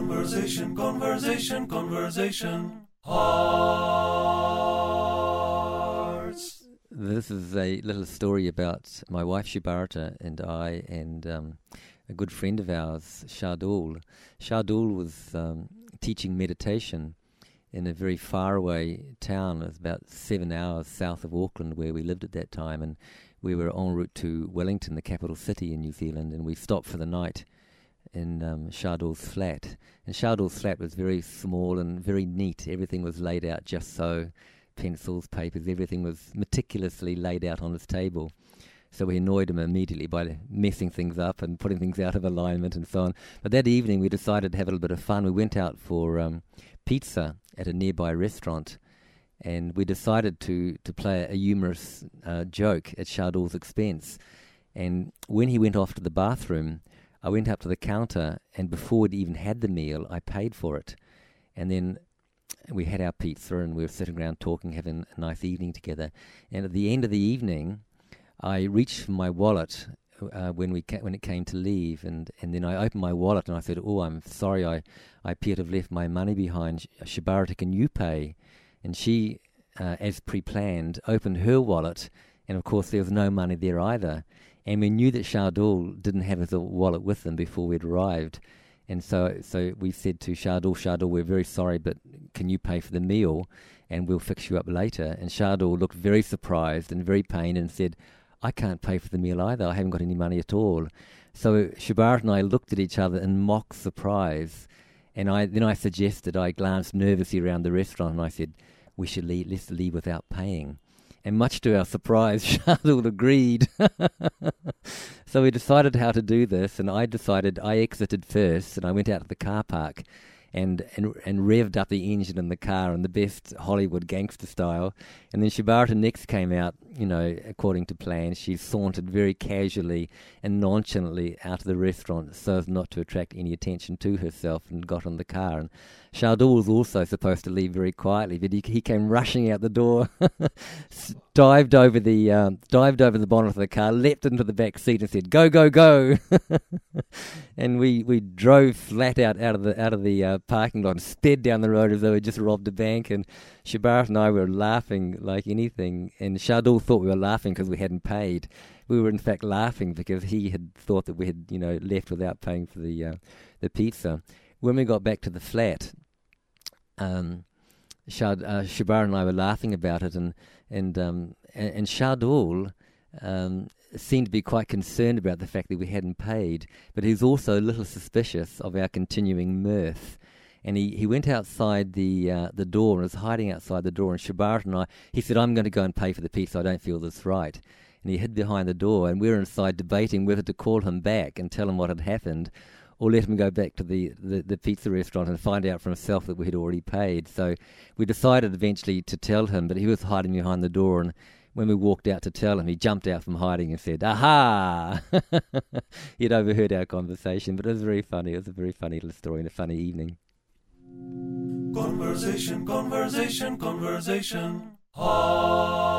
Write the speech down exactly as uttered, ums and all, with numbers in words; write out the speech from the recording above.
Conversation, conversation, conversation. Hearts. This is a little story about my wife Shibarta and I and um, a good friend of ours, Shardul. Shardul was um, teaching meditation in a very faraway town. It was about seven hours south of Auckland where we lived at that time, and we were en route to Wellington, the capital city in New Zealand, and we stopped for the night in um, Shardul's flat. And Shardul's flat was very small and very neat. Everything was laid out just so. Pencils, papers, everything was meticulously laid out on his table. So we annoyed him immediately by messing things up and putting things out of alignment and so on. But that evening we decided to have a little bit of fun. We went out for um, pizza at a nearby restaurant, and we decided to, to play a humorous uh, joke at Shardul's expense. And when he went off to the bathroom, I went up to the counter, and before we'd even had the meal, I paid for it. And then we had our pizza, and we were sitting around talking, having a nice evening together. And at the end of the evening, I reached for my wallet uh, when we ca- when it came to leave, and, and then I opened my wallet and I said, "Oh, I'm sorry, I, I appear to have left my money behind. Sh- Shibarta, can you pay?" And she, uh, as pre-planned, opened her wallet, and of course there was no money there either. And we knew that Shardul didn't have his wallet with him before we'd arrived. And so so we said to Shardul, Shardul, we're very sorry, but can you pay for the meal and we'll fix you up later? And Shardul looked very surprised and very pained and said, I can't pay for the meal either. I haven't got any money at all. So Shibarta and I looked at each other in mock surprise. And I then I suggested, I glanced nervously around the restaurant and I said, we should leave, let's leave without paying. And much to our surprise, Shardul agreed. So we decided how to do this, and I decided I exited first, and I went out to the car park and, and and revved up the engine in the car in the best Hollywood gangster style. And then Shibarta next came out, you know, according to plan. She sauntered very casually and nonchalantly out of the restaurant so as not to attract any attention to herself, and got in the car. And Shardul was also supposed to leave very quietly, but he, he came rushing out the door, dived over the um, dived over the bonnet of the car, leapt into the back seat, and said, "Go, go, go!" And we, we drove flat out out of the out of the uh, parking lot and sped down the road as though we just robbed a bank. And Shibarta and I were laughing like anything, and Shardul thought we were laughing because we hadn't paid. We were in fact laughing because he had thought that we had, you know, left without paying for the uh, the pizza. When we got back to the flat, um, Shard, uh, Shibarta and I were laughing about it, and and um, and, and Shardul um, seemed to be quite concerned about the fact that we hadn't paid, but he was also a little suspicious of our continuing mirth. And he, he went outside the uh, the door and was hiding outside the door. And Shibarta and I, he said, "I'm going to go and pay for the pizza. I don't feel this right." And he hid behind the door, and we were inside debating whether to call him back and tell him what had happened, or let him go back to the, the, the pizza restaurant and find out for himself that we had already paid. So we decided eventually to tell him, but he was hiding behind the door, and when we walked out to tell him, he jumped out from hiding and said, "Aha!" He'd overheard our conversation, but it was very funny. It was a very funny little story and a funny evening. Conversation, conversation, conversation. Hearts.